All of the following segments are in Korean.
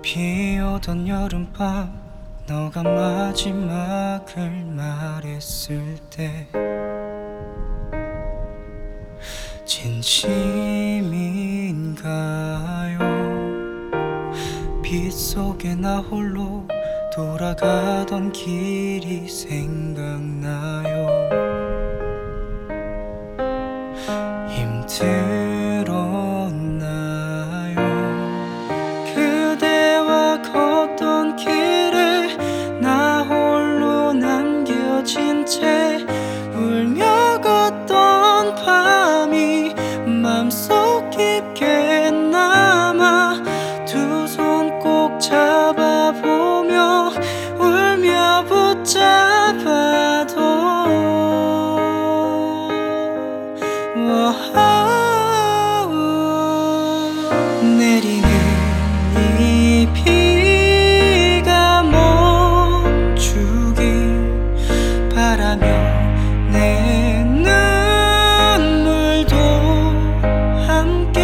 비 오던 여름밤 너가 마지막을 말했을 때 진심인가요? 빗속에 나 홀로 돌아가던 길이 생각나요. 힘들었나요? 그대와 걷던 길에 나 홀로 남겨진 채 울며 걷던 밤이 맘속 깊게 남아 두 손 꼭 잡아보며 울며 붙잡아도 내리는 이 비가 멈추길 바라며 내 눈물도 함께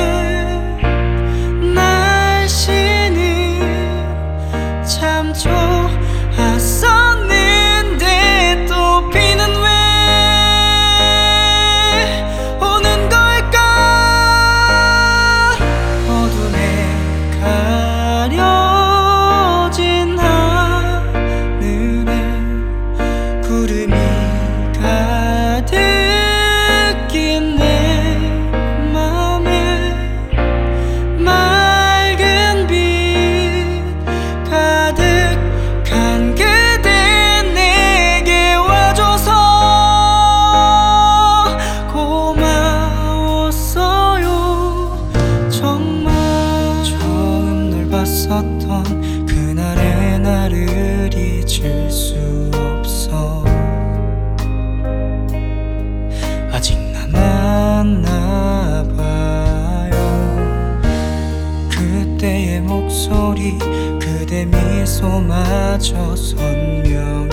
날씨는 참 좋았었는데 또 비는 왜 오는 걸까? 어둠에 가려진 하늘에 구름이 가득인 내 맘에 맑은 빛 가득한 그대 내게 와줘서 고마웠어요. 정말 처음 널 봤었던 그날의 나를 잊을 수 없어. 아직 남았나 봐요. 그때의 목소리 그대 미소마저 선명해